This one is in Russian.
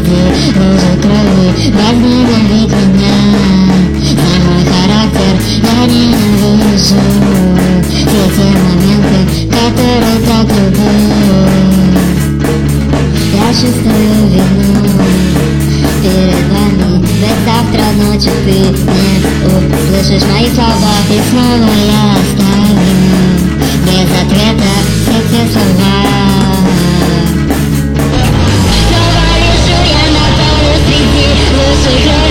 среди лужи крови. Возненавидь меня за мой характер, я ненавижу все те моменты, которые так любил. Я чувствую вину перед вами, ведь завтра ночью ты не услышишь мои слова. И снова я оставлю без ответа все те слова. Снова лежу я на полу среди лучших